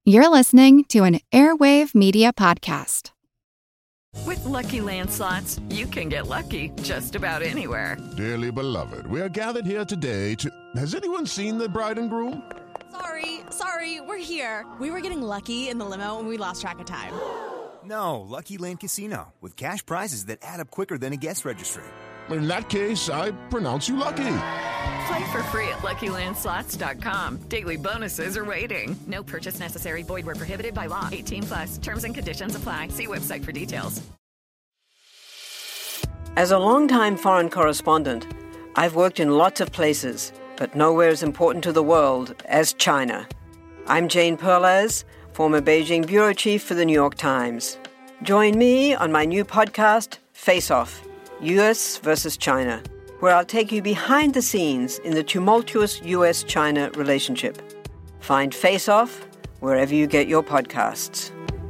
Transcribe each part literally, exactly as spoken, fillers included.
You're listening to an Airwave Media Podcast. With Lucky Land Slots, you can get lucky just about anywhere. Dearly beloved, we are gathered here today to... Has anyone seen the bride and groom? Sorry, sorry, we're here. We were getting lucky in the limo and we lost track of time. No, Lucky Land Casino, with cash prizes that add up quicker than a guest registry. In that case, I pronounce you lucky. Play for free at Lucky Land Slots dot com. Daily bonuses are waiting. No purchase necessary. Void where prohibited by law. eighteen plus. Terms and conditions apply. See website for details. As a longtime foreign correspondent, I've worked in lots of places, but nowhere as important to the world as China. I'm Jane Perlez, former Beijing bureau chief for the New York Times. Join me on my new podcast, Face Off, U S versus China, where I'll take you behind the scenes in the tumultuous U S China relationship. Find Face Off wherever you get your podcasts.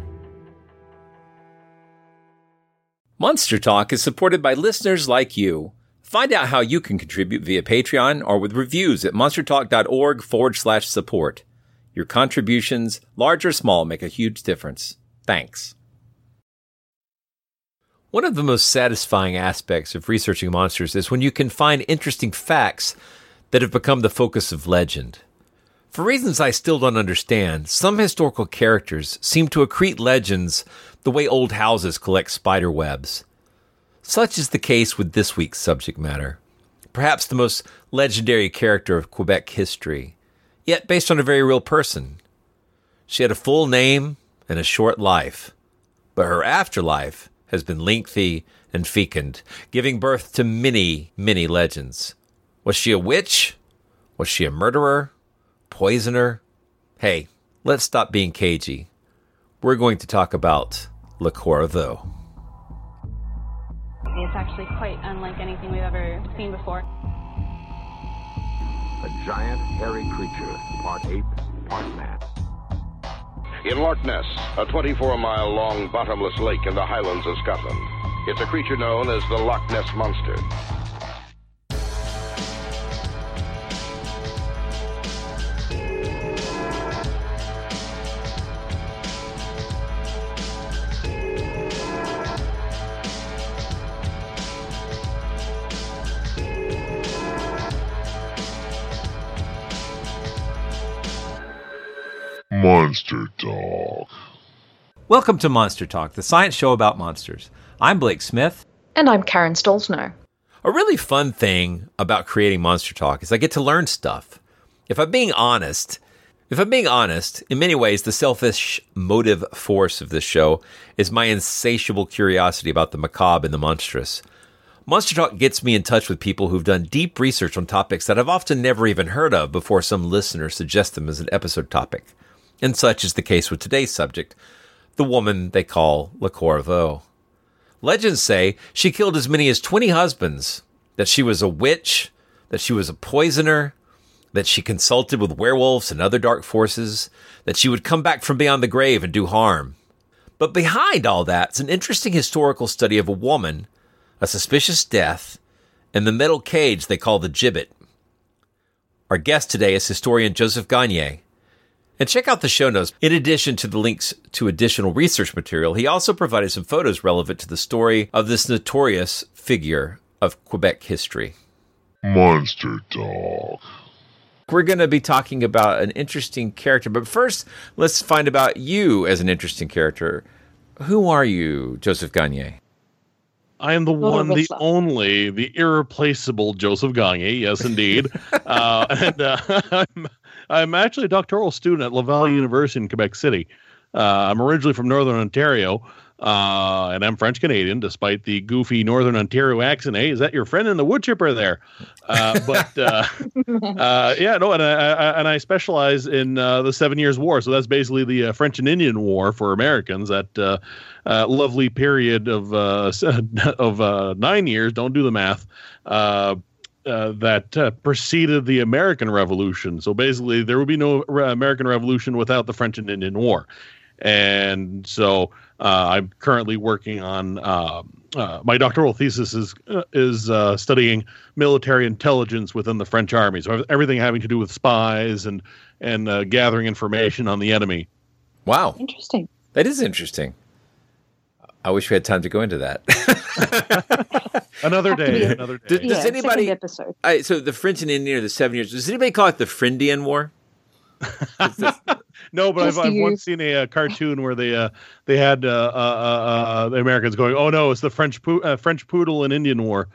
Monster Talk is supported by listeners like you. Find out how you can contribute via Patreon or with reviews at monstertalk.org forward slash support. Your contributions, large or small, make a huge difference. Thanks. One of the most satisfying aspects of researching monsters is when you can find interesting facts that have become the focus of legend. For reasons I still don't understand, some historical characters seem to accrete legends the way old houses collect spider webs. Such is the case with this week's subject matter. Perhaps the most legendary character of Quebec history, yet based on a very real person. She had a full name and a short life, but her afterlife has been lengthy and fecund, giving birth to many, many legends. Was she a witch? Was she a murderer? Poisoner? Hey, let's stop being cagey. We're going to talk about Le Corriveau. It's actually quite unlike anything we've ever seen before. A giant, hairy creature, part ape, part man. In Loch Ness, a twenty-four mile long bottomless lake in the Highlands of Scotland. It's a creature known as the Loch Ness Monster. Monster Talk. Welcome to Monster Talk, the science show about monsters. I'm Blake Smith. And I'm Karen Stolzno. A really fun thing about creating Monster Talk is I get to learn stuff. If I'm being honest, if I'm being honest, in many ways, the selfish motive force of this show is my insatiable curiosity about the macabre and the monstrous. Monster Talk gets me in touch with people who've done deep research on topics that I've often never even heard of before some listener suggests them as an episode topic. And such is the case with today's subject, the woman they call Le Corriveau. Legends say she killed as many as twenty husbands, that she was a witch, that she was a poisoner, that she consulted with werewolves and other dark forces, that she would come back from beyond the grave and do harm. But behind all that is an interesting historical study of a woman, a suspicious death, and the metal cage they call the gibbet. Our guest today is historian Joseph Gagne. And check out the show notes. In addition to the links to additional research material, he also provided some photos relevant to the story of this notorious figure of Quebec history. Monster Talk. We're going to be talking about an interesting character, but first, let's find about you as an interesting character. Who are you, Joseph Gagne? I am the one, the only, the irreplaceable Joseph Gagne. Yes, indeed. uh, and uh, I'm, I'm actually a doctoral student at Laval University in Quebec City. Uh, I'm originally from Northern Ontario, uh, and I'm French-Canadian, despite the goofy Northern Ontario accent. Hey, is that your friend in the wood chipper there? Uh, but, uh, uh, yeah, no, and I, I, and I specialize in uh, the Seven Years' War, so that's basically the uh, French and Indian War for Americans, that uh, uh, lovely period of, uh, of uh, nine years, don't do the math, uh, Uh, that uh, preceded the American Revolution. So basically, there would be no re- American Revolution without the French and Indian War. And so uh, I'm currently working on uh, uh, my doctoral thesis is uh, is uh, studying military intelligence within the French army. So everything having to do with spies and and uh, gathering information on the enemy. Wow. Interesting. That is interesting. I wish we had time to go into that. Another day. Another day. Does, Yeah, does anybody? episode. I, so the French and Indian are the seven years. Does anybody call it the Frindian War? No, but I've, Just I've you. once seen a, uh cartoon where they uh, they had uh, uh, uh, the Americans going, "Oh no, it's the French po- uh, French poodle and Indian War."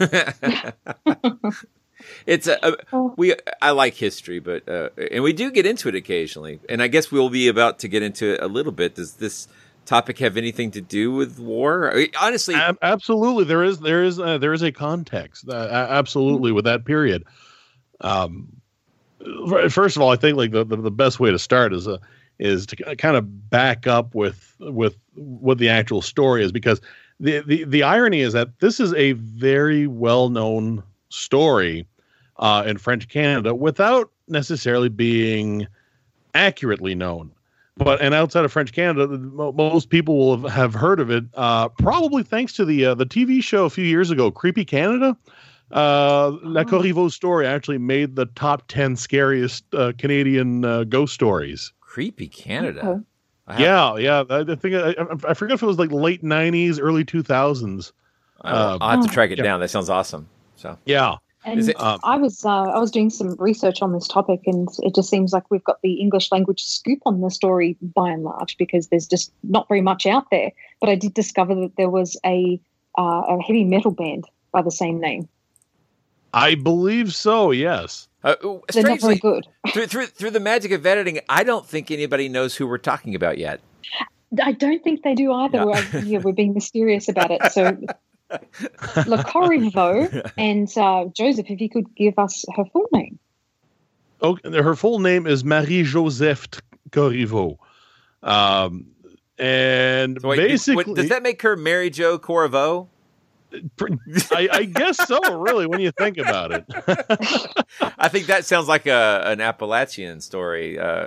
It's a, a we. I like history, but uh, and we do get into it occasionally, and I guess we'll be about to get into it a little bit. Does this topic have anything to do with war? I mean, honestly, Ab- absolutely, there is there is uh, there is a context, uh, absolutely, with that period. Um, first of all, I think like the, the, the best way to start is uh, is to kind of back up with with what the actual story is, because the, the, the irony is that this is a very well known story uh, in French Canada without necessarily being accurately known. But and outside of French Canada, most people will have, have heard of it, uh, probably thanks to the uh, the T V show a few years ago, Creepy Canada. Uh, La Corriveau story actually made the top ten scariest uh, Canadian uh, ghost stories. Creepy Canada. Okay. I have- Yeah, yeah. I, I think I, I forget if it was like late nineties, early two thousands. I'll, Uh, I'll have to track it yeah. down. That sounds awesome. So Yeah. And Is it- um, I was uh, I was doing some research on this topic, and it just seems like we've got the English language scoop on the story by and large, because there's just not very much out there. But I did discover that there was a uh, a heavy metal band by the same name. I believe so. Yes. uh, They're not very strangely, good. through, through through the magic of editing, I don't think anybody knows who we're talking about yet. I don't think they do either. Yeah. We're, yeah, we're being mysterious about it. So, Le Corriveau and uh, Joseph, if you could give us her full name. Oh, her full name is Marie-Joseph Corriveau. Um, and So wait, basically, what- does that make her Mary Jo Corriveau? I, I guess so, really, when you think about it. I think that sounds like a an Appalachian story uh,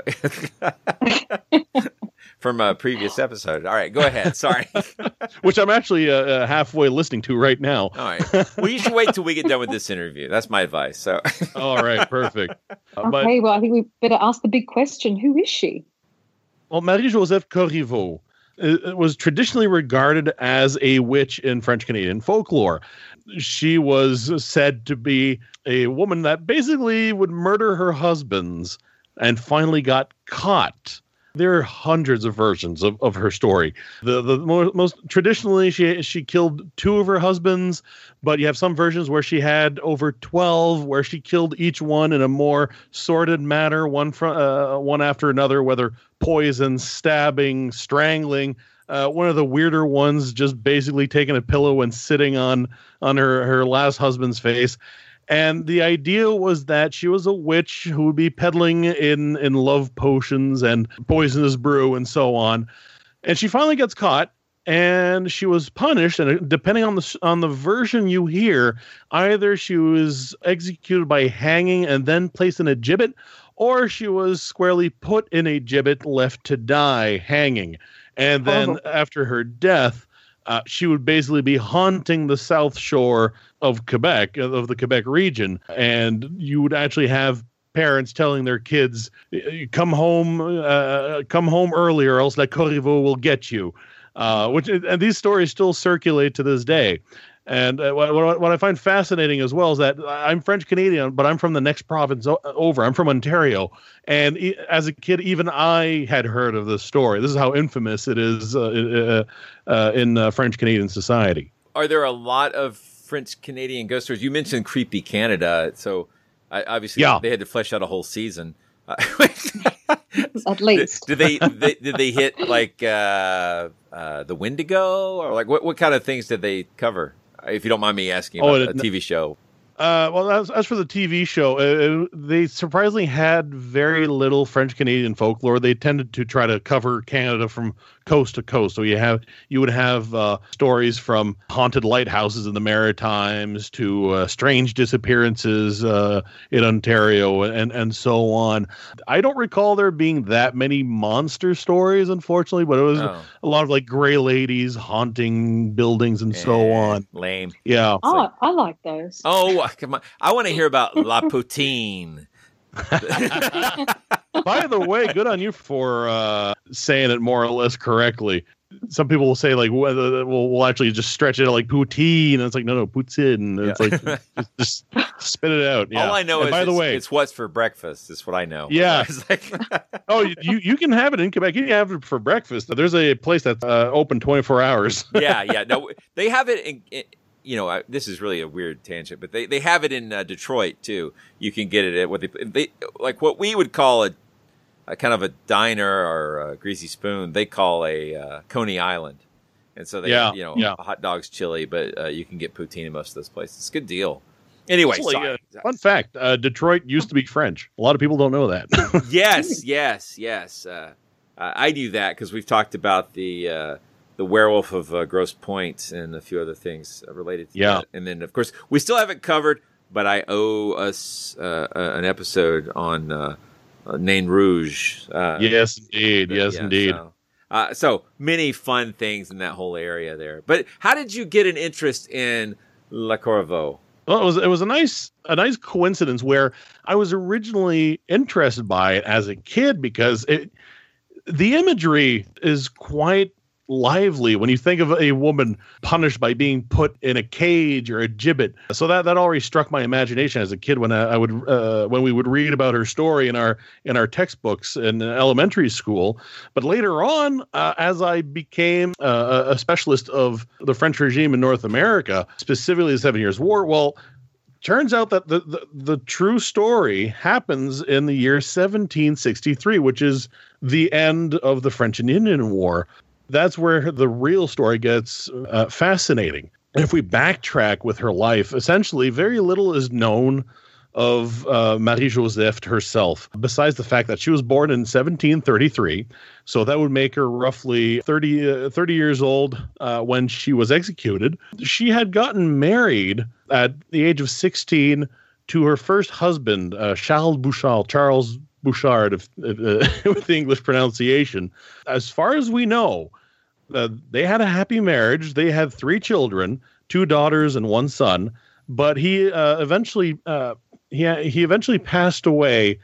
from a previous episode. All right, go ahead. Sorry. Which I'm actually uh, uh, halfway listening to right now. All right. Well, you should wait till we get done with this interview. That's my advice. So, All right, perfect. Uh, but, Okay, well, I think we better ask the big question: who is she? well, Marie-Joseph Corriveau uh, was traditionally regarded as a witch in French Canadian folklore. She was said to be a woman that basically would murder her husbands and finally got caught. There are hundreds of versions of, of her story. The the more, most traditionally, she she killed two of her husbands, but you have some versions where she had over twelve, where she killed each one in a more sordid manner, one from uh, one after another, whether poison, stabbing, strangling. Uh, one of the weirder ones, just basically taking a pillow and sitting on on her her last husband's face. And the idea was that she was a witch who would be peddling in, in love potions and poisonous brew and so on. And she finally gets caught, and she was punished. And depending on the on the version you hear, either she was executed by hanging and then placed in a gibbet, or she was squarely put in a gibbet, left to die hanging. And then Oh. after her death, Uh, she would basically be haunting the south shore of Quebec, of the Quebec region. And you would actually have parents telling their kids, come home, uh, come home early or else La Corriveau will get you. Uh, which and these stories still circulate to this day. And uh, what, what, what I find fascinating as well is that I'm French Canadian, but I'm from the next province o- over. I'm from Ontario. And e- as a kid, even I had heard of this story. This is how infamous it is uh, uh, uh, in uh, French Canadian society. are there a lot of French Canadian ghost stories? You mentioned Creepy Canada, so I, obviously Yeah. they had to flesh out a whole season. Uh, At least. did they, they did they hit like uh, uh, the Wendigo, or like what what kind of things did they cover? If you don't mind me asking Oh, about it- a T V show. Uh, well, as, as for the T V show, uh, they surprisingly had very little French Canadian folklore. They tended to try to cover Canada from coast to coast. So you have you would have uh, stories from haunted lighthouses in the Maritimes to uh, strange disappearances uh, in Ontario and and so on. I don't recall there being that many monster stories, unfortunately, but it was Oh. a lot of like gray ladies haunting buildings and so Eh, on. Lame. Yeah. Oh, I like those. Oh, come on! I want to hear about La Poutine. By the way, good on you for uh, saying it more or less correctly. Some people will say like, well, we'll, we'll actually just stretch it out like poutine. And it's like, no, no, poutine. And it's Yeah. like, just, just spit it out. Yeah. All I know and is by the it's, way, it's what's for breakfast. Is what I know. Yeah. It's like, oh, you, you can have it in Quebec. You can have it for breakfast. There's a place that's uh, open twenty-four hours. yeah, yeah. No, they have it in, in you know, I, this is really a weird tangent, but they, they have it in uh, Detroit too. You can get it at what they, they like what we would call a, a kind of a diner or a greasy spoon. They call a uh, Coney Island. And so they, Yeah, you know, yeah. hot dogs, chili, but uh, you can get poutine in most of those places. It's a good deal. Anyway, Actually, sorry. uh, fun fact: uh, Detroit used to be French. A lot of people don't know that. yes, yes, yes. Uh, I knew that because we've talked about the uh, the Werewolf of uh, Grosse Pointe and a few other things related to Yeah. that. And then, of course, we still haven't covered, but I owe us uh, uh, an episode on uh, uh, Nain Rouge. Uh, yes, indeed. but, Yes, yeah, indeed. So, uh, so many fun things in that whole area there. But how did you get an interest in Le Corbeau? Well, it was it was a nice a nice coincidence where I was originally interested by it as a kid because it the imagery is quite lively when you think of a woman punished by being put in a cage or a gibbet. So that, that already struck my imagination as a kid when I, I would uh, when we would read about her story in our in our textbooks in elementary school. But later on, uh, as I became uh, a specialist of the French regime in North America, specifically the Seven Years' War, well, turns out that the, the, the true story happens in the year seventeen sixty-three, which is the end of the French and Indian War. That's where the real story gets uh, fascinating. And if we backtrack with her life, essentially very little is known of uh, Marie-Joseph herself, besides the fact that she was born in seventeen thirty-three. So that would make her roughly thirty, uh, thirty years old uh, when she was executed. She had gotten married at the age of sixteen to her first husband, uh, Charles Bouchard, Charles Bouchard, if, if, uh, with the English pronunciation. As far as we know, uh, they had a happy marriage. They had three children, two daughters and one son. But he uh, eventually uh, he he eventually passed away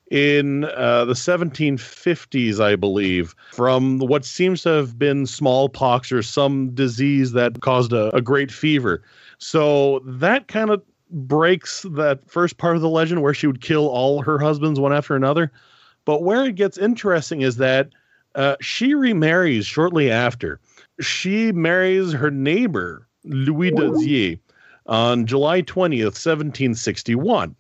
in uh, the seventeen fifties, I believe, from what seems to have been smallpox or some disease that caused a, a great fever. So that kind of breaks that first part of the legend where she would kill all her husbands one after another. But where it gets interesting is that uh, she remarries shortly after. She marries her neighbor, Louis Dodier, on July twentieth, seventeen sixty-one.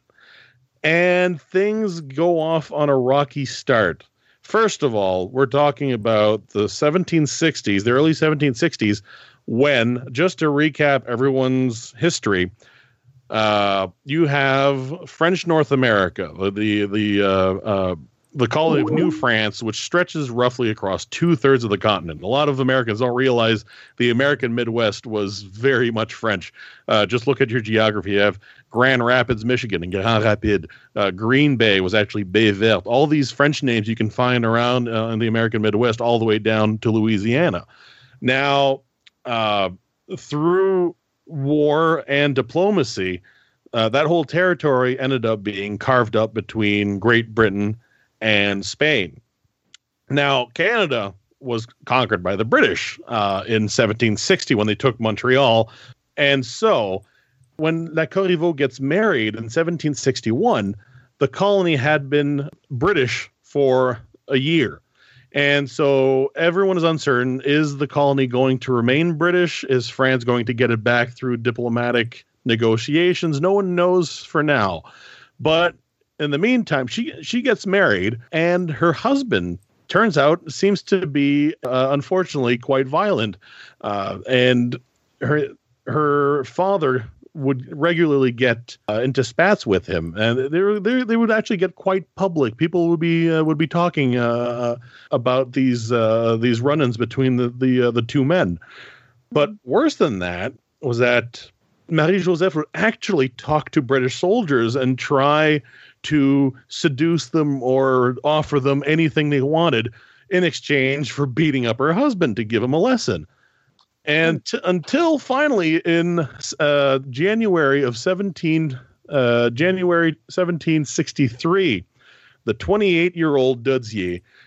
And things go off on a rocky start. First of all, we're talking about the seventeen sixties, the early seventeen sixties, when, just to recap everyone's history, uh, you have French North America, the the uh, uh, the colony of New France, which stretches roughly across two-thirds of the continent. A lot of Americans don't realize the American Midwest was very much French. Uh, just look at your geography. You have Grand Rapids, Michigan, and Grand Rapids. Uh, Green Bay was actually Baie Verte. All these French names you can find around uh, in the American Midwest, all the way down to Louisiana. Now, uh, through war and diplomacy, uh, that whole territory ended up being carved up between Great Britain and Spain. Now, Canada was conquered by the British uh, in seventeen sixty when they took Montreal. And so when La Corriveau gets married in seventeen sixty-one, the colony had been British for a year. And so everyone is uncertain. Is the colony going to remain British? Is France going to get it back through diplomatic negotiations? No one knows for now. But in the meantime, she she gets married, and her husband, turns out, seems to be, uh, unfortunately, quite violent. Uh, and her her father would regularly get uh, into spats with him, and they, were, they they would actually get quite public. People would be uh, would be talking uh, about these uh, these run-ins between the the uh, the two men. But worse than that was that Marie-Joseph would actually talk to British soldiers and try to seduce them or offer them anything they wanted in exchange for beating up her husband to give him a lesson. And t- until finally in uh, January of seventeen uh, January seventeen sixty-three, the twenty-eight-year-old Dodier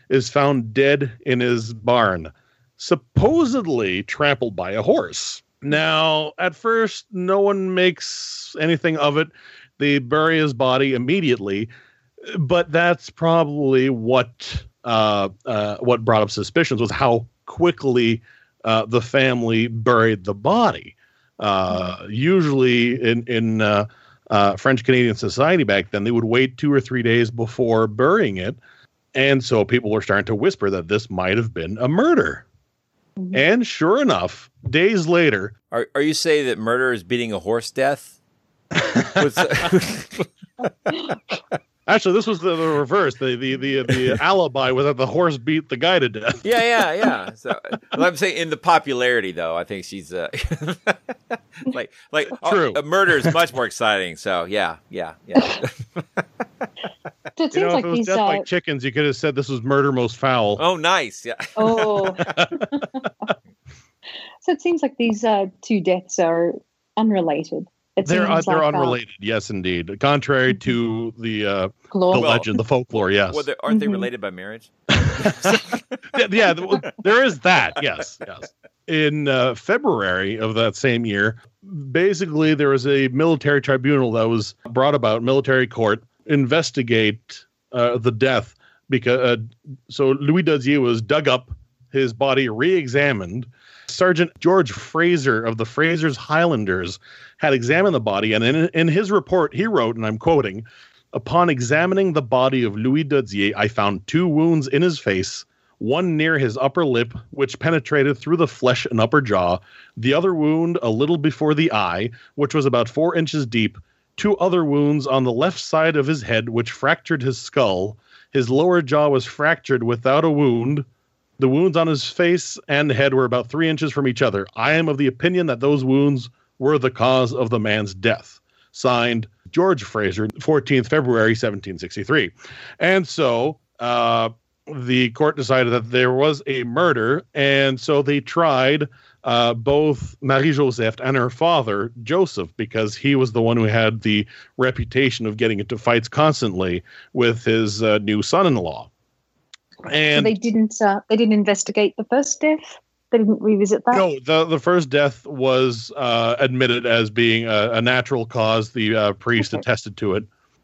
is found dead in his barn, supposedly trampled by a horse. Now, at first, no one makes anything of it. They bury his body immediately, but that's probably what uh, uh, what brought up suspicions, was how quickly uh, the family buried the body. Uh, usually in, in uh, uh, French-Canadian society back then, they would wait two or three days before burying it. And so people were starting to whisper that this might have been a murder. Mm-hmm. And sure enough, days later... Are, are you saying that murder is beating a horse death? Actually, this was the, the reverse. The, the the the alibi was that the horse beat the guy to death. Yeah, yeah, yeah. So I'm saying in the popularity, though, I think she's uh, like like True. Oh, murder is much more exciting. So yeah, yeah, yeah. So it seems you know, like if it was these death uh, like chickens, you could have said this was murder most foul. Oh, nice. Yeah. Oh. So it seems like these uh, two deaths are unrelated. It They're uh, seems they're like, uh, unrelated, yes, indeed. Contrary to the uh, the Well- legend, the folklore, yes. Well, they- aren't they Mhm. related by marriage? yeah, yeah, th- there is that. Yes, yes. In uh, February of that same year, basically there was a military tribunal that was brought about, military court, investigate uh, the death because uh, so Louis Dodier was dug up, his body re-examined. Sergeant George Fraser of the Fraser's Highlanders had examined the body, and in, in his report he wrote, and I'm quoting, "Upon examining the body of Louis Dodier, I found two wounds in his face, one near his upper lip, which penetrated through the flesh and upper jaw, the other wound a little before the eye, which was about four inches deep, two other wounds on the left side of his head, which fractured his skull. His lower jaw was fractured without a wound. The wounds on his face and head were about three inches from each other. I am of the opinion that those wounds were the cause of the man's death." Signed, George Fraser, fourteenth February, seventeen sixty-three. And so uh, the court decided that there was a murder, and so they tried uh, both Marie-Joseph and her father, Joseph, because he was the one who had the reputation of getting into fights constantly with his uh, new son-in-law. And so they didn't. Uh, they didn't investigate the first death. They didn't revisit that. No, the the first death was uh, admitted as being a, a natural cause. The uh, priest okay. attested to it.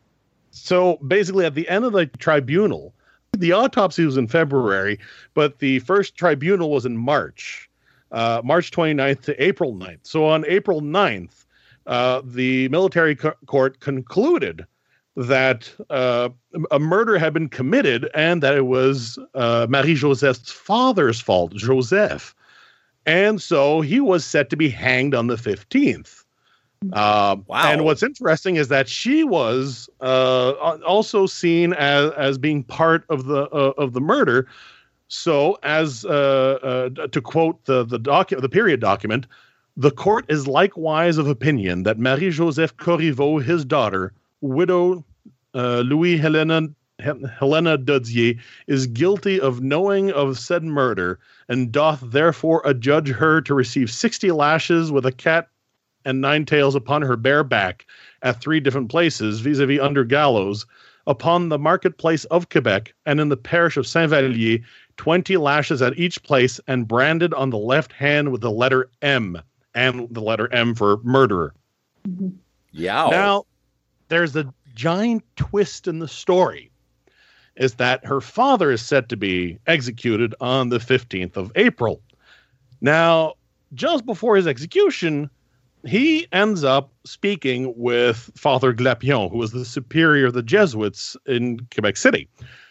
So basically, at the end of the tribunal, the autopsy was in February, but the first tribunal was in March, uh, March twenty-ninth to April ninth. So on April ninth, uh, the military co- court concluded that uh, a murder had been committed and that it was uh, Marie-Joseph's father's fault, Joseph. And so he was set to be hanged on the fifteenth. Uh, wow. And what's interesting is that she was uh, also seen as, as being part of the uh, of the murder. So as uh, uh, to quote the the, docu- the period document, the court is likewise of opinion that Marie-Joseph Corriveau, his daughter, widow uh, Louis Helena Helena Dodier, is guilty of knowing of said murder, and doth therefore adjudge her to receive sixty lashes with a cat and nine tails upon her bare back at three different places, vis-a-vis under gallows, upon the marketplace of Quebec, and in the parish of Saint-Vallier, twenty lashes at each place, and branded on the left hand with the letter M, and the letter M for murderer. Mm-hmm. Yeah. Now, there's a giant twist in the story, is that her father is set to be executed on the fifteenth of April. Now, just before his execution, he ends up speaking with Father Glapion, who was the superior of the Jesuits in Quebec City.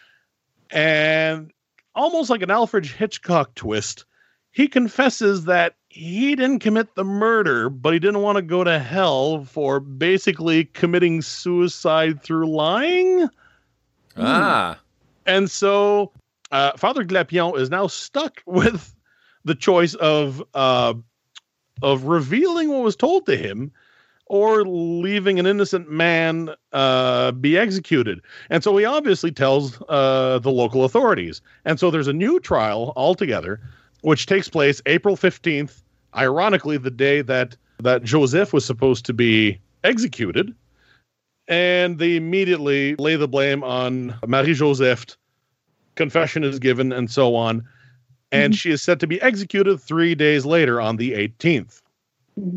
And almost like an Alfred Hitchcock twist, he confesses that he didn't commit the murder, but he didn't want to go to hell for basically committing suicide through lying. Ah. And so uh, Father Glapion is now stuck with the choice of uh, of revealing what was told to him or leaving an innocent man uh, be executed. And so he obviously tells uh, the local authorities. And so there's a new trial altogether, which takes place April fifteenth, ironically the day that, that Joseph was supposed to be executed. And they immediately lay the blame on Marie-Joseph confession is given, and so on. And mm-hmm. she is set to be executed three days later on the eighteenth. Mm-hmm.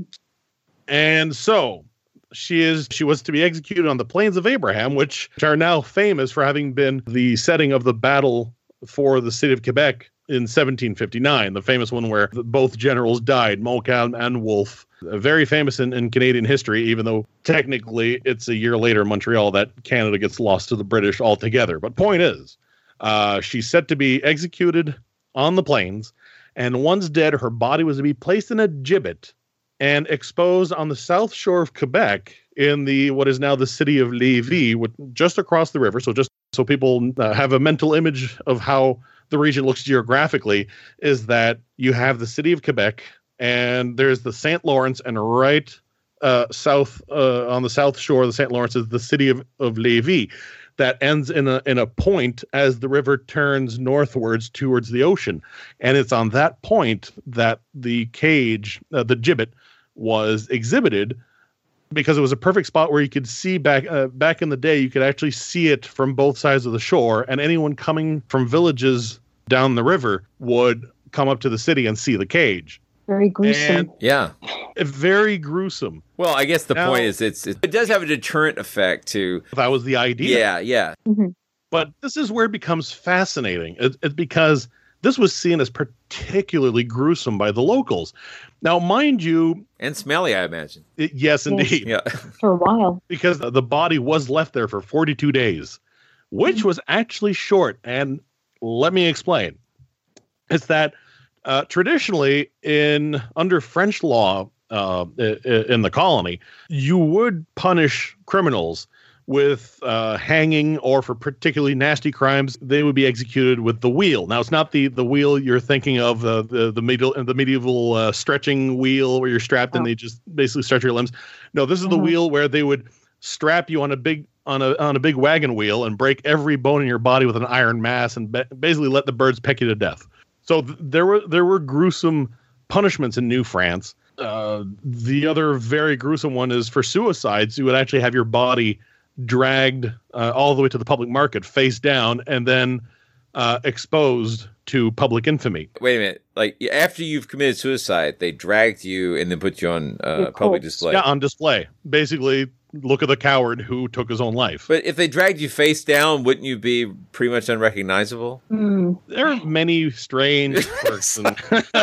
And so she is she was to be executed on the Plains of Abraham, which are now famous for having been the setting of the battle for the city of Quebec in seventeen fifty-nine, the famous one where both generals died, Montcalm and Wolfe. Very famous in, in Canadian history, even though technically it's a year later in Montreal that Canada gets lost to the British altogether. But point is, uh, she's set to be executed on the plains, and once dead, her body was to be placed in a gibbet and exposed on the south shore of Quebec in the what is now the city of Lévis, with, just across the river. So just so people uh, have a mental image of how the region looks geographically, is that you have the city of Quebec, and there's the Saint Lawrence, and right uh, south uh, on the south shore of the Saint Lawrence is the city of, of Lévis that ends in a in a point as the river turns northwards towards the ocean. And it's on that point that the cage, uh, the gibbet, was exhibited, because it was a perfect spot where you could see back uh, back in the day, you could actually see it from both sides of the shore, and anyone coming from villages down the river would come up to the city and see the cage. Very gruesome. And yeah. Very gruesome. Well, I guess the now, point is it's it does have a deterrent effect too. That was the idea. Yeah, yeah. Mm-hmm. But this is where it becomes fascinating. It's it, because this was seen as particularly gruesome by the locals. Now, mind you... And smelly, I imagine. It, yes, indeed. Yeah. For a while. Because the body was left there for forty-two days, which mm-hmm. was actually short. And let me explain. It's that uh, traditionally, in under French law uh, in the colony, you would punish criminals with uh, hanging, or for particularly nasty crimes, they would be executed with the wheel. Now, it's not the, the wheel you're thinking of, uh, the the medieval the medieval uh, stretching wheel where you're strapped oh. and they just basically stretch your limbs. No, this is mm-hmm. the wheel where they would strap you on a big on a on a big wagon wheel and break every bone in your body with an iron mass and ba- basically let the birds peck you to death. So th- there were there were gruesome punishments in New France. Uh, the other very gruesome one is for suicides. You would actually have your body dragged uh, all the way to the public market, face down, and then uh, exposed to public infamy. Wait a minute. Like, after you've committed suicide, they dragged you and then put you on uh, public display. Yeah, on display. Basically, look at the coward who took his own life. But if they dragged you face down, wouldn't you be pretty much unrecognizable? Mm. There are many strange quirks. in,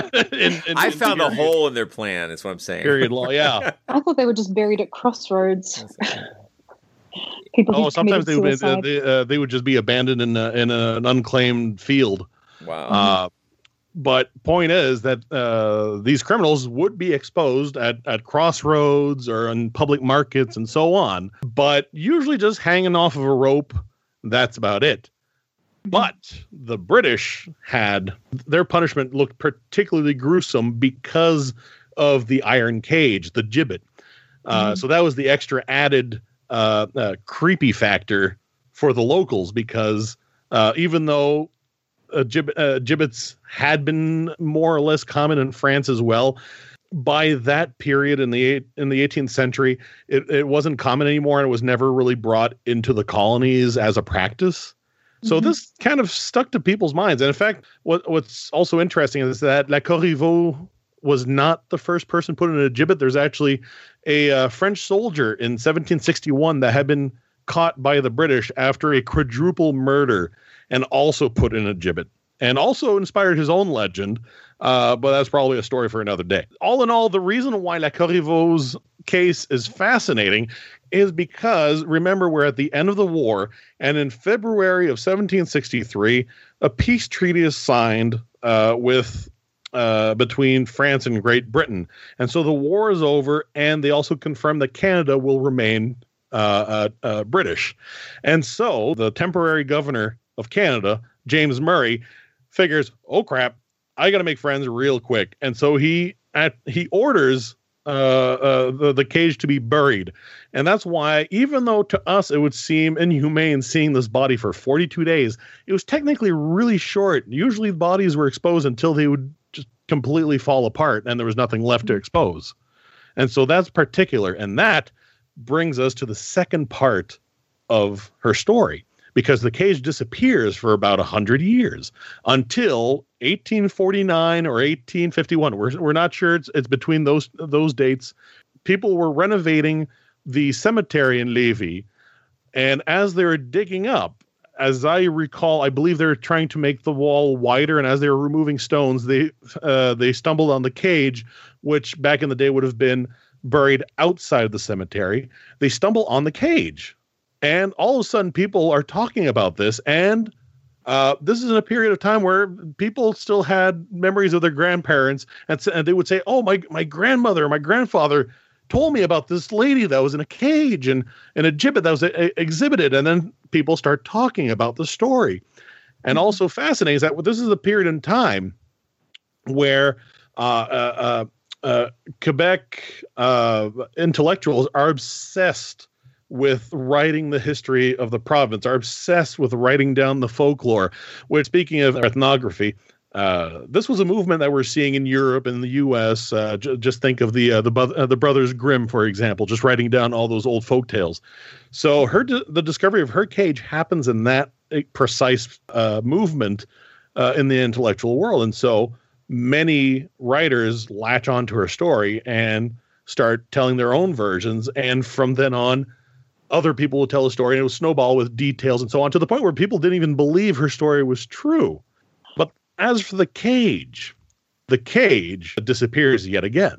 in, in, I in found period, a hole in their plan, is what I'm saying. Period law, yeah. I thought they were just buried at crossroads. People oh, sometimes they would uh, they, uh, they would just be abandoned in a, in a, an unclaimed field. Wow. Uh, but point is that uh, these criminals would be exposed at, at crossroads or in public markets and so on, but usually just hanging off of a rope. That's about it. But the British had their punishment looked particularly gruesome because of the iron cage, the gibbet. Uh, mm-hmm. So that was the extra added Uh, uh, creepy factor for the locals, because uh, even though uh, gib- uh, gibbets had been more or less common in France as well, by that period in the eight, in the eighteenth century, it, it wasn't common anymore, and it was never really brought into the colonies as a practice. So mm-hmm. this kind of stuck to people's minds. And in fact, what what's also interesting is that La Corriveau was not the first person put in a gibbet. There's actually a uh, French soldier in seventeen sixty-one that had been caught by the British after a quadruple murder and also put in a gibbet, and also inspired his own legend. Uh, but that's probably a story for another day. All in all, the reason why La Corriveau's case is fascinating is because, remember, we're at the end of the war, and in February of seventeen sixty-three, a peace treaty is signed uh, with Uh, between France and Great Britain. And so the war is over, and they also confirm that Canada will remain uh, uh, uh, British. And so the temporary governor of Canada, James Murray, figures, oh crap, I got to make friends real quick. And so he at, he orders uh, uh, the, the cage to be buried. And that's why, even though to us it would seem inhumane seeing this body for forty-two days, it was technically really short. Usually bodies were exposed until they would just completely fall apart and there was nothing left to expose. And so that's particular. And that brings us to the second part of her story, because the cage disappears for about one hundred years until eighteen forty-nine or eighteen fifty-one. We're, we're not sure. It's, it's between those, those dates. People were renovating the cemetery in Levi, and as they were digging up, as I recall, I believe they were trying to make the wall wider, and as they were removing stones, they uh, they stumbled on the cage, which back in the day would have been buried outside the cemetery. They stumble on the cage, and all of a sudden people are talking about this, and uh, this is in a period of time where people still had memories of their grandparents, and, and they would say, oh, my, my grandmother, my grandfather told me about this lady that was in a cage and in a gibbet that was a, a, exhibited. And then people start talking about the story. And also fascinating is that this is a period in time where uh, uh, uh, Quebec uh, intellectuals are obsessed with writing the history of the province, are obsessed with writing down the folklore. Which, speaking of ethnography, Uh, this was a movement that we're seeing in Europe and the U S. Uh, j- just think of the uh, the uh, the Brothers Grimm, for example, just writing down all those old folk tales. So her di- the discovery of her cage happens in that precise uh, movement uh, in the intellectual world, and so many writers latch onto her story and start telling their own versions, and from then on, other people will tell a story, and it will snowball with details and so on, to the point where people didn't even believe her story was true. But as for the cage, the cage disappears yet again.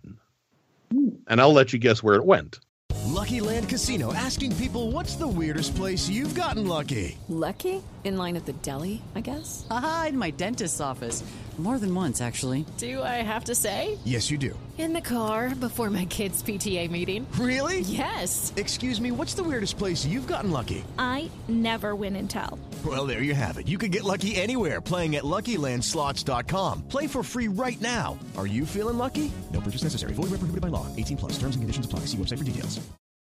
And I'll let you guess where it went. Lucky Land Casino, asking people, what's the weirdest place you've gotten lucky? Lucky? In line at the deli, I guess? Aha, in my dentist's office. More than once, actually. Do I have to say? Yes, you do. In the car before my kids' P T A meeting. Really? Yes. Excuse me, what's the weirdest place you've gotten lucky? I never win and tell. Well, there you have it. You can get lucky anywhere, playing at Lucky Land Slots dot com. Play for free right now. Are you feeling lucky? No purchase necessary. Void where prohibited by law. eighteen plus. Terms and conditions apply. See website for details.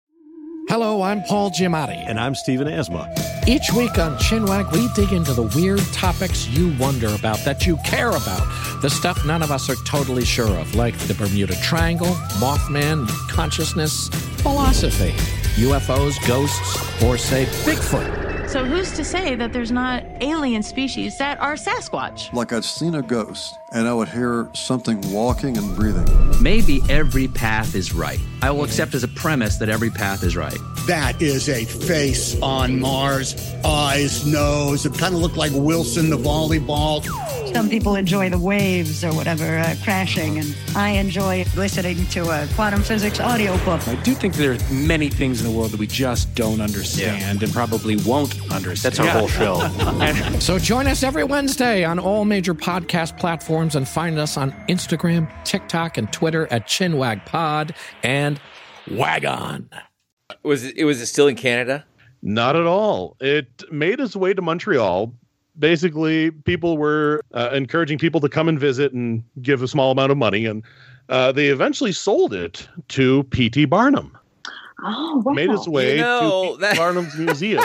Hello, I'm Paul Giamatti. And I'm Stephen Asma. Each week on Chinwag, we dig into the weird topics you wonder about, that you care about. The stuff none of us are totally sure of, like the Bermuda Triangle, Mothman, consciousness, philosophy, U F Os, ghosts, or, say, Bigfoot. So who's to say that there's not alien species that are Sasquatch? Like I'd seen a ghost, and I would hear something walking and breathing. Maybe every path is right. I will accept as a premise that every path is right. That is a face on Mars. Eyes, nose. It kind of looked like Wilson, the volleyball. Some people enjoy the waves or whatever uh, crashing, and I enjoy listening to a quantum physics audiobook. I do think there are many things in the world that we just don't understand yeah. and probably won't understand. That's our whole show. So join us every Wednesday on all major podcast platforms and find us on Instagram, TikTok, and Twitter at ChinwagPod and Wagon. Was it, was it still in Canada? Not at all. It made its way to Montreal. Basically, people were uh, encouraging people to come and visit and give a small amount of money, and uh, they eventually sold it to P T Barnum. Oh, wow. Made its way you know, to P T Barnum's museum.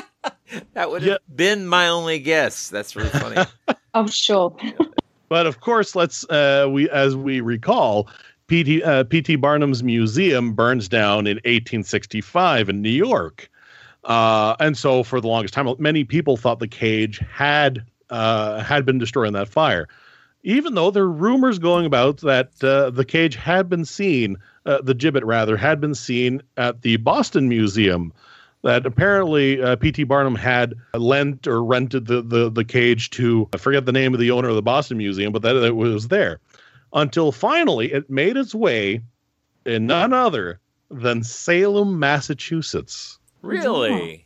That would have yeah. been my only guess. That's really funny. Oh, sure. But of course, let's uh, we as we recall, P T uh, P T Barnum's museum burns down in eighteen sixty-five in New York. Uh, and so for the longest time, many people thought the cage had uh, had been destroyed in that fire, even though there are rumors going about that uh, the cage had been seen, uh, the gibbet rather, had been seen at the Boston Museum, that apparently uh, P T Barnum had lent or rented the, the, the cage to, I forget the name of the owner of the Boston Museum, but that it was there. Until finally it made its way in none other than Salem, Massachusetts. Really?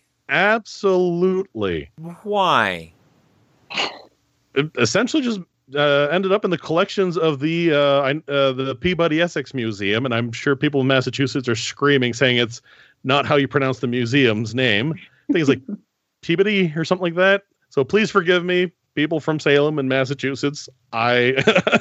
Absolutely. Why? It essentially just uh, ended up in the collections of the uh, uh, the Peabody Essex Museum, and I'm sure people in Massachusetts are screaming, saying it's not how you pronounce the museum's name. I think it's like Peabody or something like that. So please forgive me, people from Salem and Massachusetts. I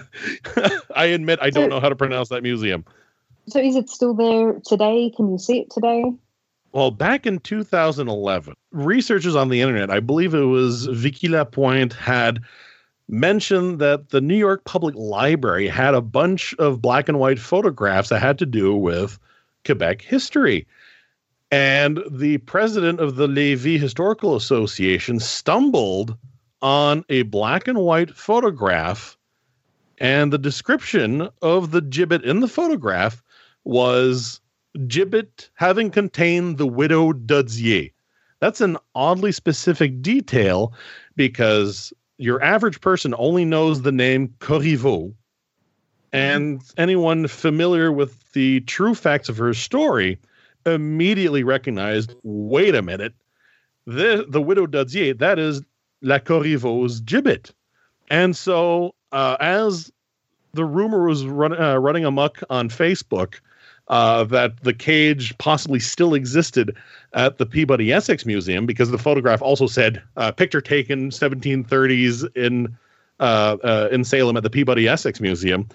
I admit I don't know how to pronounce that museum. So is it still there today? Can you see it today? Well, back in two thousand eleven, researchers on the internet, I believe it was Vicky Lapointe, had mentioned that the New York Public Library had a bunch of black and white photographs that had to do with Quebec history. And the president of the Lévis Historical Association stumbled on a black and white photograph, and the description of the gibbet in the photograph was gibbet having contained the widow Dudzier. That's an oddly specific detail because your average person only knows the name Corriveau. And anyone familiar with the true facts of her story immediately recognized, wait a minute, the, the widow Dudzier, that is La Corriveau's gibbet. And so uh, as the rumor was run, uh, running amok on Facebook uh, that the cage possibly still existed at the Peabody Essex Museum, because the photograph also said uh, picture taken seventeen thirties in uh, uh, in Salem at the Peabody Essex Museum,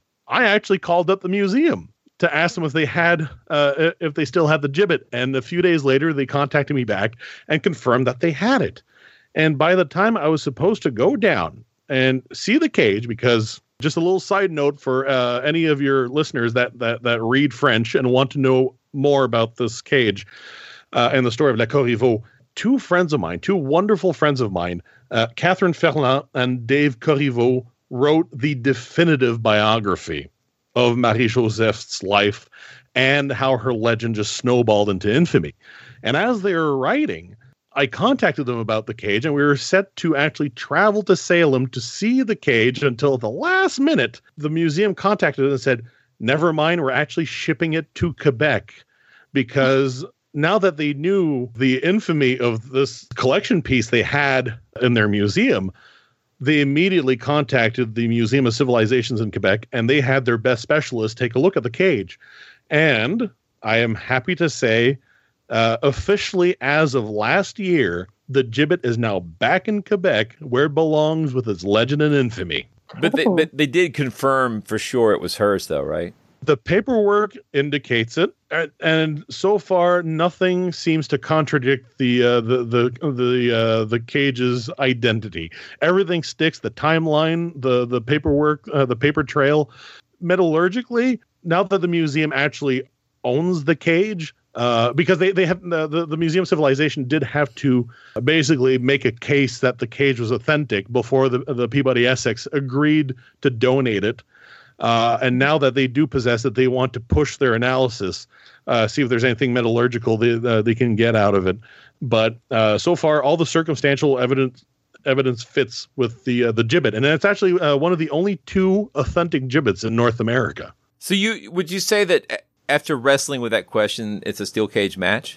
I actually called up the museum to ask them if they had, uh, if they still had the gibbet. And a few days later, they contacted me back and confirmed that they had it. And by the time I was supposed to go down and see the cage, because just a little side note for uh, any of your listeners that, that, that read French and want to know more about this cage uh, and the story of La Corriveau, two friends of mine, two wonderful friends of mine, uh, Catherine Ferland and Dave Corriveau, wrote the definitive biography of Marie-Joseph's life and how her legend just snowballed into infamy. And as they were writing, I contacted them about the cage, and we were set to actually travel to Salem to see the cage until the last minute. The museum contacted us and said, never mind, we're actually shipping it to Quebec, because now that they knew the infamy of this collection piece they had in their museum, they immediately contacted the Museum of Civilizations in Quebec, and they had their best specialists take a look at the cage. And I am happy to say, uh, officially as of last year, the gibbet is now back in Quebec, where it belongs with its legend and infamy. But they, but they did confirm for sure it was hers, though, right? The paperwork indicates it, and so far nothing seems to contradict the uh, the the the uh, the cage's identity. Everything sticks. The timeline, the the paperwork, uh, the paper trail. Metallurgically, now that the museum actually owns the cage, uh, because they they have the, the the Museum of Civilization did have to basically make a case that the cage was authentic before the the Peabody Essex agreed to donate it. Uh, and now that they do possess it, they want to push their analysis, uh, see if there's anything metallurgical they, uh, they can get out of it. But uh, so far, all the circumstantial evidence evidence fits with the uh, the gibbet, and it's actually uh, one of the only two authentic gibbets in North America. So, you would you say that after wrestling with that question, it's a steel cage match?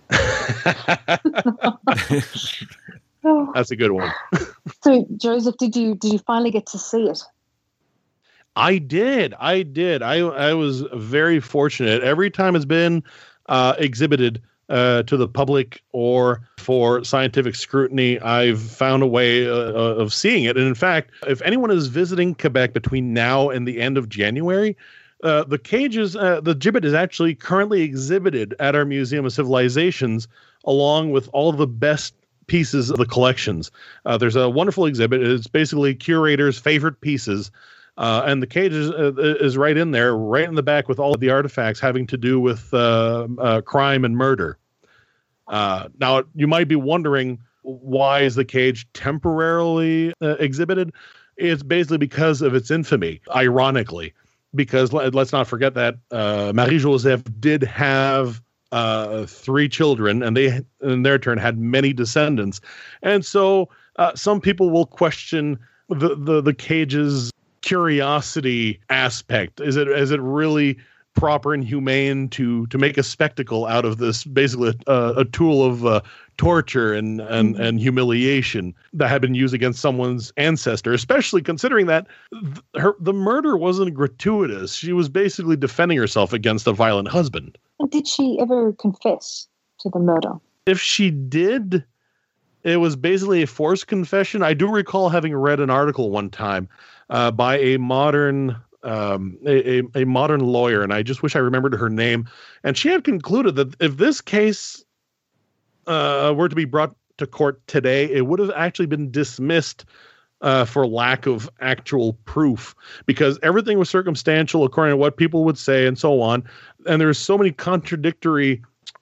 That's a good one. So, Joseph, did you did you finally get to see it? I did. I did. I I was very fortunate. Every time it's been uh, exhibited uh, to the public or for scientific scrutiny, I've found a way uh, of seeing it. And in fact, if anyone is visiting Quebec between now and the end of January, uh, the cages, uh, the gibbet is actually currently exhibited at our Museum of Civilizations, along with all the best pieces of the collections. Uh, there's a wonderful exhibit. It's basically curators' favorite pieces. Uh, and the cage is, uh, is right in there, right in the back with all of the artifacts having to do with uh, uh, crime and murder. Uh, now, you might be wondering, why is the cage temporarily uh, exhibited? It's basically because of its infamy, ironically. Because let, let's not forget that uh, Marie-Joseph did have uh, three children, and they, in their turn, had many descendants. And so uh, some people will question the, the, the cage's curiosity aspect. Is it is it really proper and humane to to make a spectacle out of this, basically uh, a tool of uh, torture and, and mm-hmm. and humiliation that had been used against someone's ancestor, especially considering that th- her the murder wasn't gratuitous. She was basically defending herself against a violent husband. Did she ever confess to the murder? If she did, it was basically a forced confession. I do recall having read an article one time Uh, by a modern um, a, a modern lawyer, and I just wish I remembered her name. And she had concluded that if this case uh, were to be brought to court today, it would have actually been dismissed uh, for lack of actual proof, because everything was circumstantial according to what people would say and so on. And there's so many contradictory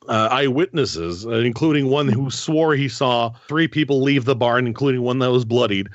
uh, eyewitnesses, uh, including one who swore he saw three people leave the barn, including one that was bloodied.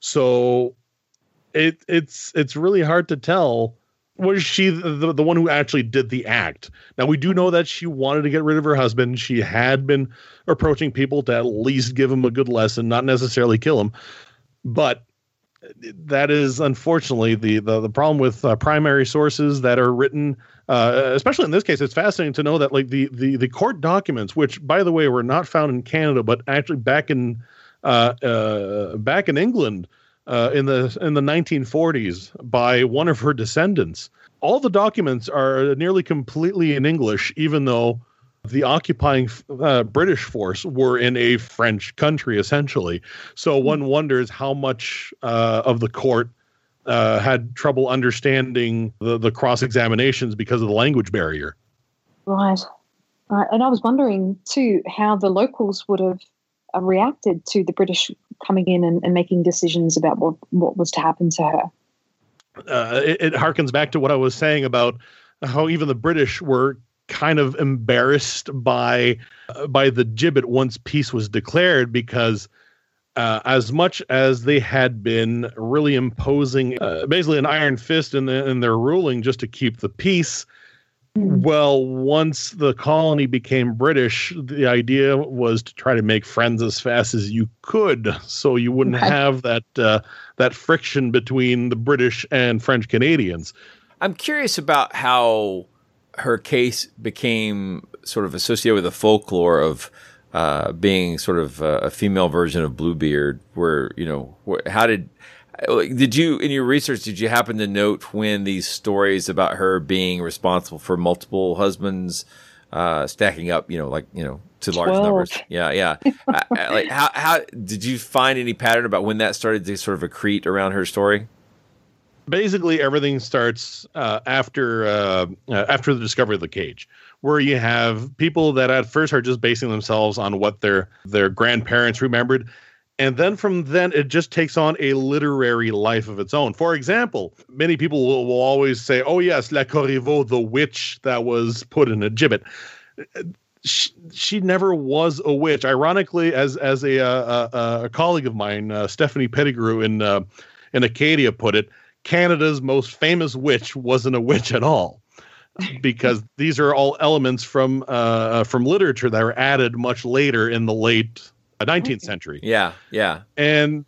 So it it's it's really hard to tell. Was she the, the one who actually did the act? Now, we do know that she wanted to get rid of her husband. She had been approaching people to at least give him a good lesson, not necessarily kill him. But that is, unfortunately, the the, the problem with uh, primary sources that are written, uh, especially in this case. It's fascinating to know that like the, the, the court documents, which, by the way, were not found in Canada, but actually back in uh, uh, back in England, Uh, in the in the nineteen forties by one of her descendants. All the documents are nearly completely in English, even though the occupying uh, British force were in a French country, essentially. So one wonders how much uh, of the court uh, had trouble understanding the, the cross-examinations because of the language barrier. Right. Right. And I was wondering, too, how the locals would have uh, reacted to the British coming in and, and making decisions about what, what was to happen to her. Uh, it, it harkens back to what I was saying about how even the British were kind of embarrassed by uh, by the gibbet once peace was declared, because uh, as much as they had been really imposing uh, basically an iron fist in, the, in their ruling just to keep the peace, well, once the colony became British, the idea was to try to make friends as fast as you could, so you wouldn't Okay. have that uh, that friction between the British and French Canadians. I'm curious about how her case became sort of associated with the folklore of uh, being sort of a, a female version of Bluebeard. Where you know, wh- how did Did you, in your research, did you happen to note when these stories about her being responsible for multiple husbands uh, stacking up, you know, like, you know, to large twelve numbers? Yeah, yeah. I, I, like, how, how did you find any pattern about when that started to sort of accrete around her story? Basically, everything starts uh, after uh, uh, after the discovery of the cage, where you have people that at first are just basing themselves on what their their grandparents remembered. And then from then, it just takes on a literary life of its own. For example, many people will, will always say, oh, yes, La Corriveau, the witch that was put in a gibbet. She, she never was a witch. Ironically, as as a, a, a colleague of mine, uh, Stephanie Pettigrew in, uh, in Acadia put it, Canada's most famous witch wasn't a witch at all. Because these are all elements from uh, from literature that were added much later in the late nineteenth century. Yeah, yeah. And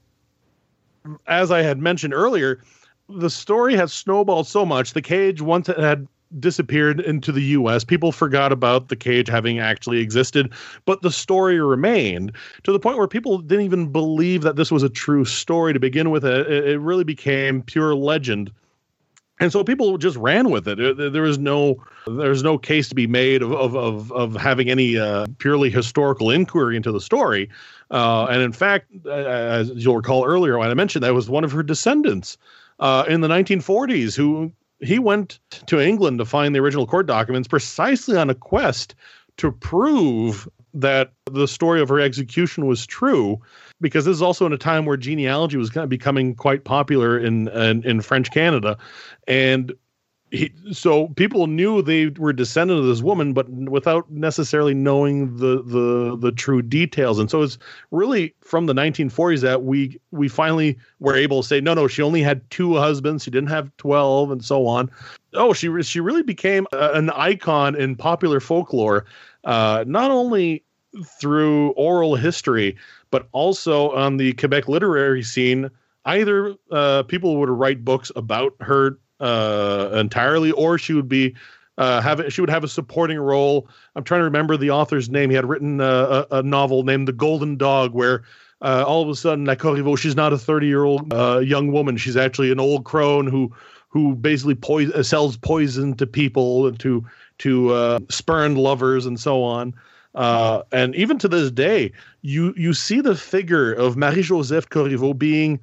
as I had mentioned earlier, the story has snowballed so much. The cage, once it had disappeared into the U S, people forgot about the cage having actually existed, but the story remained to the point where people didn't even believe that this was a true story to begin with. It, it really became pure legend. And so people just ran with it. There was no, there was no case to be made of of of, of having any uh, purely historical inquiry into the story. Uh, and in fact, as you'll recall earlier when I mentioned, that was one of her descendants uh, in the nineteen forties who he went to England to find the original court documents precisely on a quest to prove that the story of her execution was true. Because this is also in a time where genealogy was kind of becoming quite popular in in, in French Canada. And he, so people knew they were descendant of this woman, but without necessarily knowing the, the the true details. And so it's really from the nineteen forties that we we finally were able to say, no, no, she only had two husbands. She didn't have twelve and so on. Oh, she, she really became a, an icon in popular folklore, uh, not only through oral history, but also on the Quebec literary scene. Either uh, people would write books about her uh, entirely, or she would be uh, have she would have a supporting role. I'm trying to remember the author's name. He had written a, a, a novel named The Golden Dog, where uh, all of a sudden, La Corriveau, she's not a thirty-year-old uh, young woman. She's actually an old crone who who basically poison, sells poison to people, to to uh, spurned lovers, and so on. Uh, and even to this day, you you see the figure of Marie-Joseph Corriveau being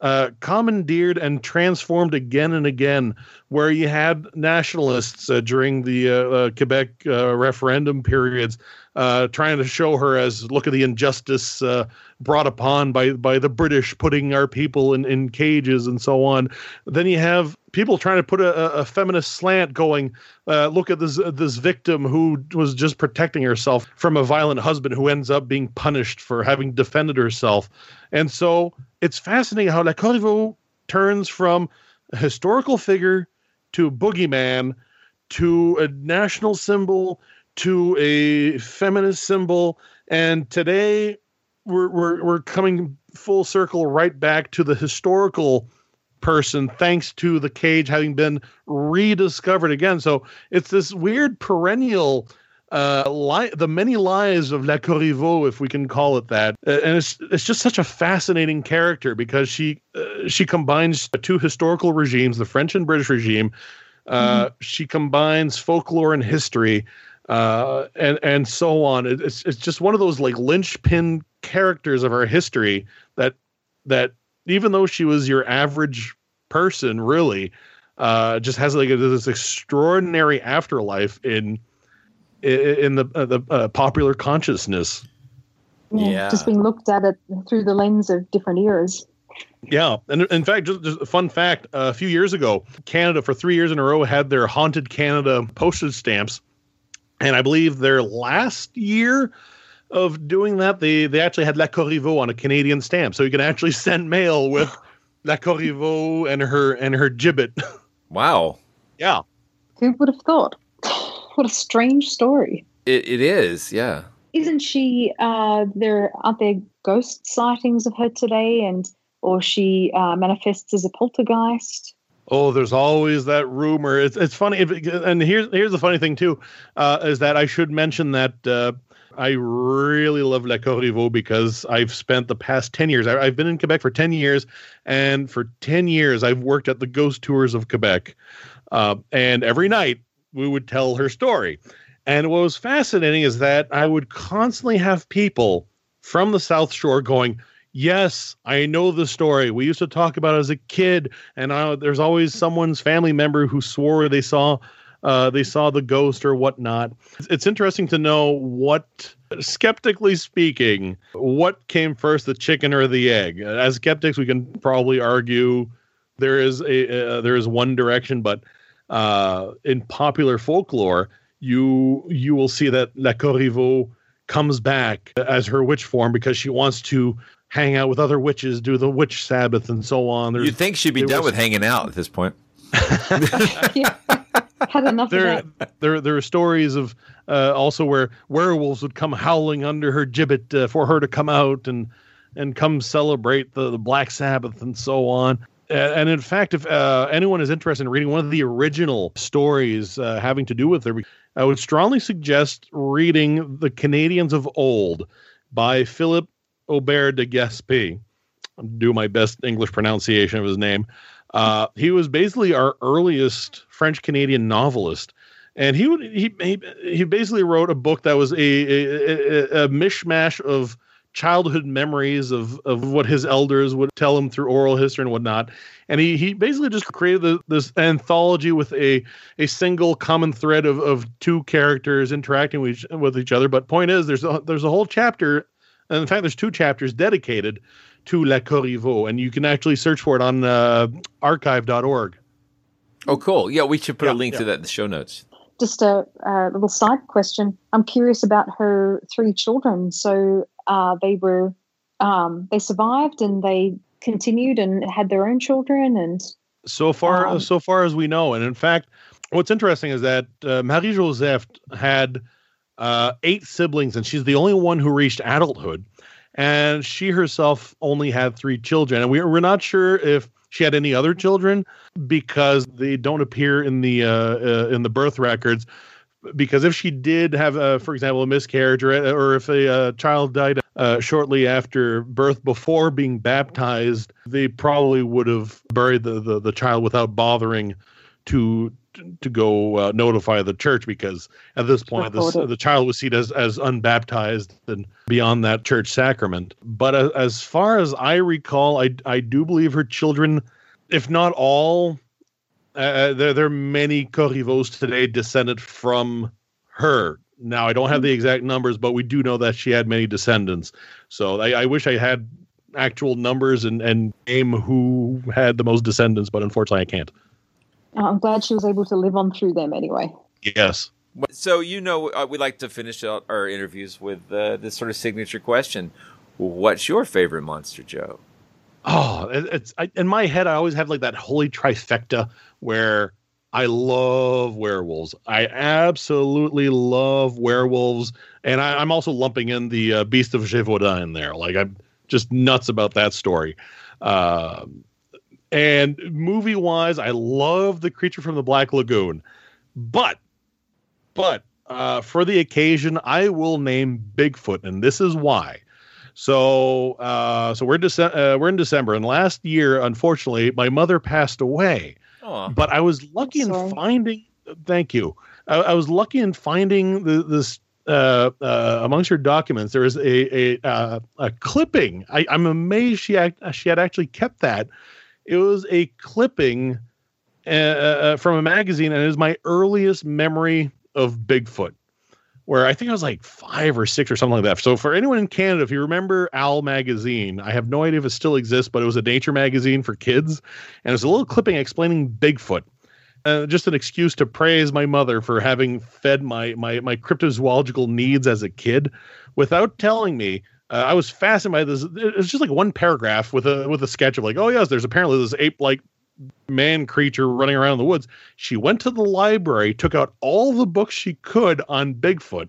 uh, commandeered and transformed again and again, where you had nationalists uh, during the uh, uh, Quebec uh, referendum periods uh, trying to show her as, look at the injustice uh, brought upon by, by the British putting our people in, in cages and so on. Then you have people trying to put a, a feminist slant going, uh, look at this this victim who was just protecting herself from a violent husband who ends up being punished for having defended herself. And so it's fascinating how Le Corriveau turns from a historical figure to a boogeyman to a national symbol to a feminist symbol. And today we're we're we're coming full circle right back to the historical person, thanks to the cage having been rediscovered again. So it's this weird perennial uh, lie, the many lies of Le Corriveau, if we can call it that. Uh, and it's it's just such a fascinating character because she uh, she combines two historical regimes, the French and British regime. Uh, mm-hmm. She combines folklore and history, uh, and and so on. It, it's it's just one of those like linchpin characters of our history that that. Even though she was your average person, really, uh, just has like a, this extraordinary afterlife in in, in the uh, the uh, popular consciousness. Yeah, yeah, just being looked at it through the lens of different eras. Yeah, and in fact, just, just a fun fact: uh, a few years ago, Canada for three years in a row had their Haunted Canada postage stamps, and I believe their last year of doing that, they they actually had Le Corriveau on a Canadian stamp, so you can actually send mail with Le Corriveau and her and her gibbet. Wow. Yeah. Who would have thought? What a strange story. It it is, yeah. Isn't she? Uh, there aren't there ghost sightings of her today, and or she uh, manifests as a poltergeist. Oh, there's always that rumor. It's it's funny, if, and here's here's the funny thing too, uh, is that I should mention that. Uh, I really love Le Corriveau because I've spent the past ten years. I, I've been in Quebec for ten years, and for ten years I've worked at the ghost tours of Quebec. Uh, and every night we would tell her story. And what was fascinating is that I would constantly have people from the South Shore going, yes, I know the story. We used to talk about it as a kid, and I, there's always someone's family member who swore they saw Uh, they saw the ghost or whatnot. It's interesting to know what, skeptically speaking, what came first, the chicken or the egg. As skeptics, we can probably argue there is a uh, there is one direction, but uh, in popular folklore, you you will see that Le Corriveau comes back as her witch form because she wants to hang out with other witches, do the witch Sabbath, and so on. There's, You'd think she'd be done was, with hanging out at this point. Yeah. Had enough there, of that. There, there are stories of uh, also where werewolves would come howling under her gibbet uh, for her to come out and and come celebrate the, the Black Sabbath and so on. Uh, and in fact, if uh, anyone is interested in reading one of the original stories uh, having to do with her, I would strongly suggest reading The Canadians of Old by Philip Aubert de Gaspé. I'll do my best English pronunciation of his name. Uh, he was basically our earliest French-Canadian novelist, and he would he, he he basically wrote a book that was a, a, a mishmash of childhood memories of, of what his elders would tell him through oral history and whatnot. And he he basically just created the, this anthology with a a single common thread of, of two characters interacting with each, with each other. But point is, there's a, there's a whole chapter, and in fact, there's two chapters dedicated to Le Corriveau, and you can actually search for it on uh, archive dot org. Oh, cool. Yeah, we should put yeah, a link yeah. to that in the show notes. Just a, a little side question. I'm curious about her three children. So uh, they were, um, they survived and they continued and had their own children. And so far, um, so far as we know, and in fact, what's interesting is that uh, Marie Joseph had uh, eight siblings, and she's the only one who reached adulthood. And she herself only had three children. And we, we're not sure if she had any other children because they don't appear in the uh, uh, in the birth records. Because if she did have, uh, for example, a miscarriage, or, or if a uh, child died uh, shortly after birth before being baptized, they probably would have buried the, the, the child without bothering to to go uh, notify the church, because at this point this, the child was seen as, as unbaptized and beyond that church sacrament. But as, as far as I recall, I, I do believe her children, if not all, uh, there, there are many Corriveaus today descended from her. Now, I don't have the exact numbers, but we do know that she had many descendants. So I, I wish I had actual numbers and, and name who had the most descendants, but unfortunately I can't. I'm glad she was able to live on through them anyway. Yes. So, you know, uh, we like to finish out our interviews with uh, this sort of signature question. What's your favorite monster, Joe? Oh, it, it's I, in my head, I always have like that holy trifecta where I love werewolves. I absolutely love werewolves. And I, I'm also lumping in the uh, Beast of Gévaudan in there. Like, I'm just nuts about that story. Uh, and movie-wise, I love The Creature from the Black Lagoon. But, but uh, for the occasion, I will name Bigfoot, and this is why. So, uh, so we're Dece- uh, we're in December, and last year, unfortunately, my mother passed away. Aww. But I was lucky in finding. Thank you. I, I was lucky in finding the, this uh, uh, amongst her documents. There is a a, uh, a clipping. I, I'm amazed she act, she had actually kept that. It was a clipping uh, uh, from a magazine, and it is my earliest memory of Bigfoot, where I think I was like five or six or something like that. So for anyone in Canada, if you remember Owl magazine, I have no idea if it still exists, but it was a nature magazine for kids. And it was a little clipping explaining Bigfoot. Uh, just an excuse to praise my mother for having fed my, my, my cryptozoological needs as a kid without telling me. Uh, I was fascinated by this. It was just like one paragraph with a, with a sketch of like, oh yes, there's apparently this ape-like man creature running around in the woods. She went to the library, took out all the books she could on Bigfoot,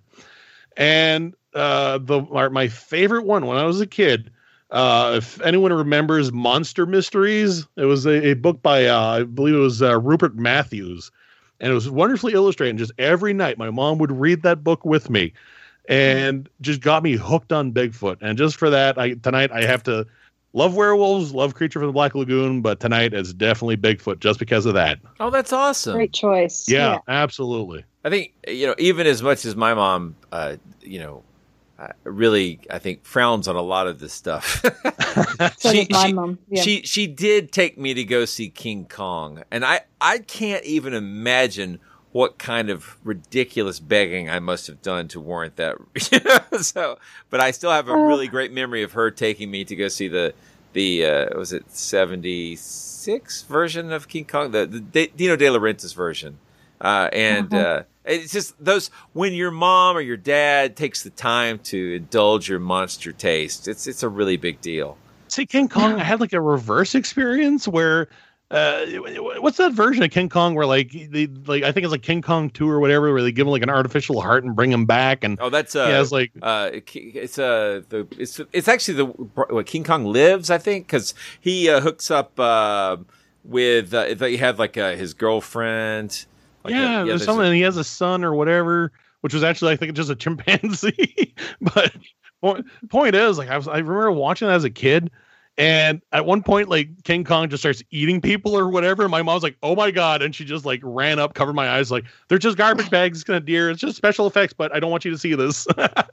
and uh, the my, my favorite one when I was a kid. Uh, if anyone remembers Monster Mysteries, it was a, a book by uh, I believe it was uh, Rupert Matthews, and it was wonderfully illustrated. And just every night, my mom would read that book with me, and just got me hooked on Bigfoot. And just for that, I tonight I have to. Love werewolves, love Creature from the Black Lagoon, but tonight it's definitely Bigfoot just because of that. Oh, that's awesome. Great choice. Yeah, yeah. absolutely. I think, you know, even as much as my mom, uh, you know, uh, really, I think, frowns on a lot of this stuff. so she, does my she, mom. Yeah. She, she did take me to go see King Kong. And I, I can't even imagine what kind of ridiculous begging I must have done to warrant that. So, but I still have a really great memory of her taking me to go see the the uh, was it seventy-six version of King Kong, the, the De, Dino De Laurentiis version, uh, and uh-huh. uh, it's just those when your mom or your dad takes the time to indulge your monster taste. It's it's a really big deal. See, King Kong, I had like a reverse experience where. Uh, what's that version of King Kong where like they like I think it's like King Kong two or whatever where they give him like an artificial heart and bring him back and oh that's uh yeah, it's like uh it's uh the it's it's actually the what King Kong Lives I think because he uh, hooks up uh with uh, he had like uh, his girlfriend like yeah, a, yeah there's something a, and he has a son or whatever which was actually I think just a chimpanzee but point, point is like I was I remember watching that as a kid. And at one point, like King Kong just starts eating people or whatever. And my mom's like, "Oh my god!" And she just like ran up, covered my eyes, like they're just garbage bags. It's gonna deer. It's just special effects, but I don't want you to see this.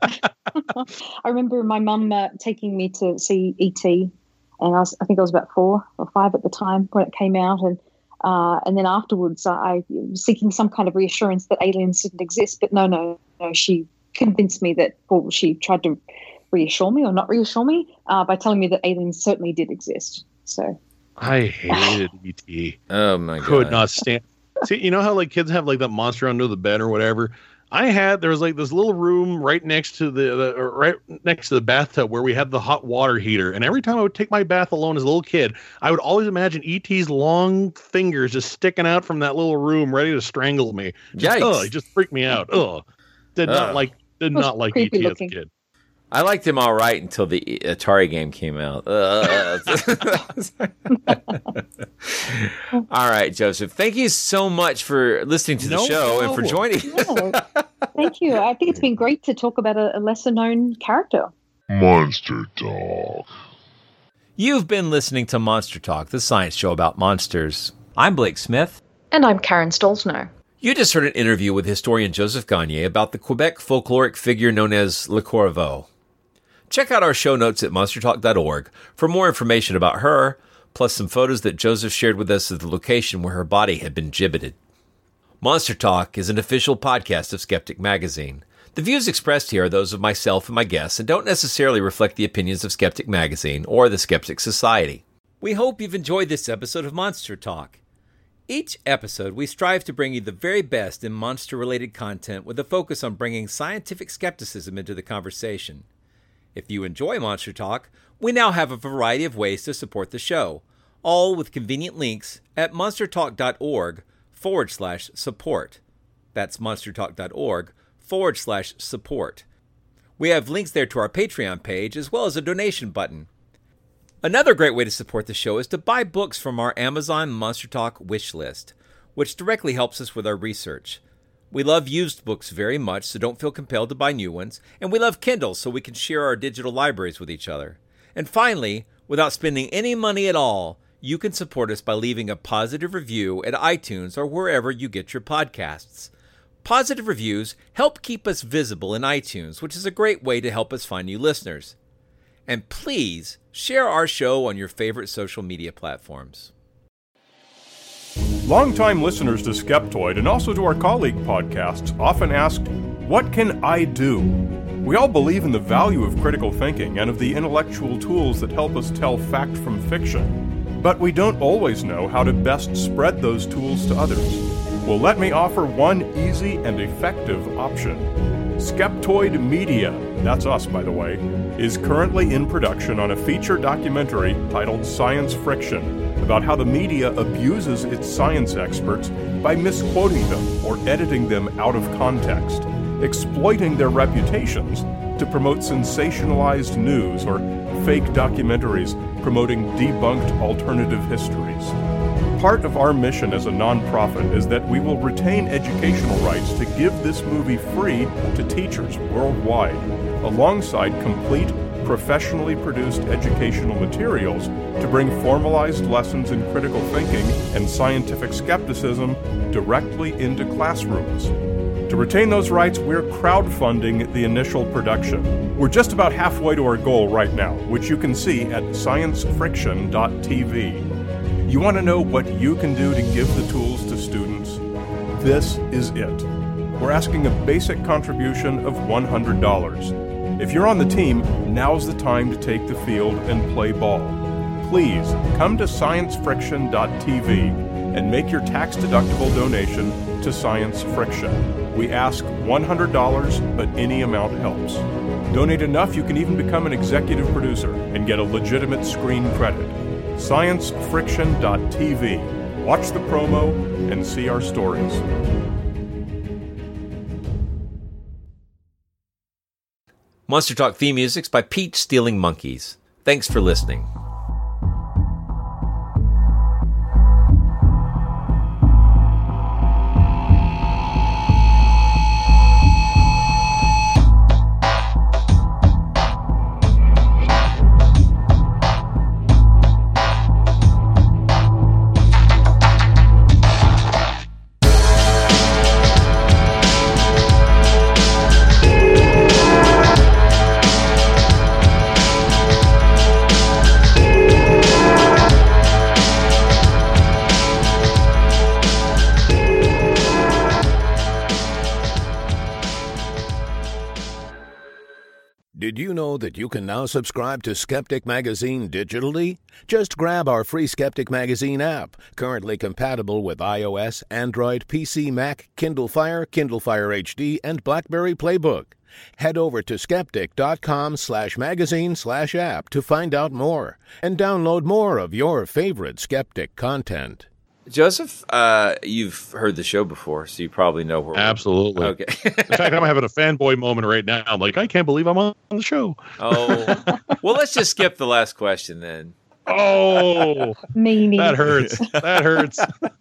I remember my mum uh, taking me to see E T, and I was I think I was about four or five at the time when it came out, and uh, and then afterwards uh, I was seeking some kind of reassurance that aliens didn't exist. But no, no, no. She convinced me that, well, she tried to reassure me or not reassure me uh, by telling me that aliens certainly did exist. So I hated E T. Oh my god, could not stand. See, you know how like kids have like that monster under the bed or whatever. I had there was like this little room right next to the, the or right next to the bathtub where we had the hot water heater, and every time I would take my bath alone as a little kid, I would always imagine E T's long fingers just sticking out from that little room, ready to strangle me. Just, Yikes! Oh, it just freaked me out. Oh, did not uh, like did not like E T looking. As a kid. I liked him all right until the Atari game came out. Uh. All right, Joseph. Thank you so much for listening to the no show problem. and for joining. Yeah. Thank you. I think it's been great to talk about a, a lesser-known character. Monster Talk. You've been listening to Monster Talk, the science show about monsters. I'm Blake Smith. And I'm Karen Stolzno. You just heard an interview with historian Joseph Gagne about the Quebec folkloric figure known as Le Corbeau. Check out our show notes at monster talk dot org for more information about her, plus some photos that Joseph shared with us of the location where her body had been gibbeted. Monster Talk is an official podcast of Skeptic Magazine. The views expressed here are those of myself and my guests and don't necessarily reflect the opinions of Skeptic Magazine or the Skeptic Society. We hope you've enjoyed this episode of Monster Talk. Each episode, we strive to bring you the very best in monster-related content with a focus on bringing scientific skepticism into the conversation. If you enjoy Monster Talk, we now have a variety of ways to support the show, all with convenient links at monstertalk.org forward slash support. That's monstertalk.org forward slash support. We have links there to our Patreon page as well as a donation button. Another great way to support the show is to buy books from our Amazon Monster Talk wish list, which directly helps us with our research. We love used books very much, so don't feel compelled to buy new ones, and we love Kindle so we can share our digital libraries with each other. And finally, without spending any money at all, you can support us by leaving a positive review at iTunes or wherever you get your podcasts. Positive reviews help keep us visible in iTunes, which is a great way to help us find new listeners. And please share our show on your favorite social media platforms. Longtime listeners to Skeptoid and also to our colleague podcasts often asked, "What can I do?" We all believe in the value of critical thinking and of the intellectual tools that help us tell fact from fiction. But we don't always know how to best spread those tools to others. Well, let me offer one easy and effective option. Skeptoid Media, that's us by the way, is currently in production on a feature documentary titled Science Friction about how the media abuses its science experts by misquoting them or editing them out of context, exploiting their reputations to promote sensationalized news or fake documentaries promoting debunked alternative histories. Part of our mission as a nonprofit is that we will retain educational rights to give this movie free to teachers worldwide, alongside complete, professionally produced educational materials to bring formalized lessons in critical thinking and scientific skepticism directly into classrooms. To retain those rights, we're crowdfunding the initial production. We're just about halfway to our goal right now, which you can see at science friction dot t v. You want to know what you can do to give the tools to students? This is it. We're asking a basic contribution of one hundred dollars. If you're on the team, now's the time to take the field and play ball. Please come to science friction dot t v and make your tax-deductible donation to Science Friction. We ask one hundred dollars, but any amount helps. Donate enough, you can even become an executive producer and get a legitimate screen credit. science friction dot t v. Watch the promo and see our stories. Monster Talk theme music's by Peach Stealing Monkeys. Thanks for listening. Did you know that you can now subscribe to Skeptic Magazine digitally? Just grab our free Skeptic Magazine app, currently compatible with iOS, Android, P C, Mac, Kindle Fire, Kindle Fire H D, and BlackBerry Playbook. Head over to skeptic.com slash magazine slash app to find out more and download more of your favorite Skeptic content. Joseph, uh, you've heard the show before, so you probably know where Absolutely. we're... Okay. In fact, I'm having a fanboy moment right now. I'm like, I can't believe I'm on the show. Oh, well, let's just skip the last question then. Oh, meanie. That hurts. That hurts.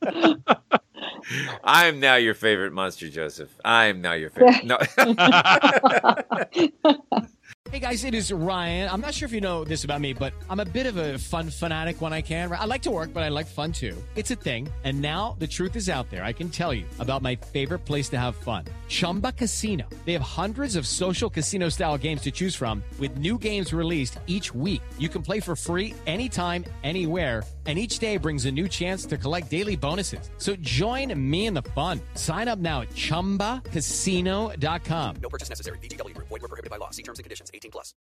I am now your favorite monster, Joseph. I am now your favorite. No. Hey guys, it is Ryan. I'm not sure if you know this about me, but I'm a bit of a fun fanatic when I can. I like to work, but I like fun too. It's a thing. And now the truth is out there. I can tell you about my favorite place to have fun. Chumba Casino. They have hundreds of social casino style games to choose from with new games released each week. You can play for free anytime, anywhere. And each day brings a new chance to collect daily bonuses. So join me in the fun. Sign up now at chumba casino dot com. No purchase necessary. V G W Group. Void where prohibited by law. See terms and conditions. eighteen plus.